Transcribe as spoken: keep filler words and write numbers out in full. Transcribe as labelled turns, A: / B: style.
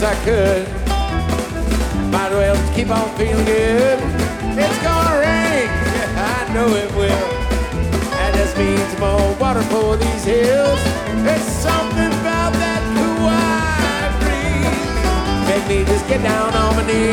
A: I could. Might as well keep on feeling good. It's gonna rain, yeah, I know it will. That just means more water for these hills. There's something about that cool I breeze. Make me just get down on my knees.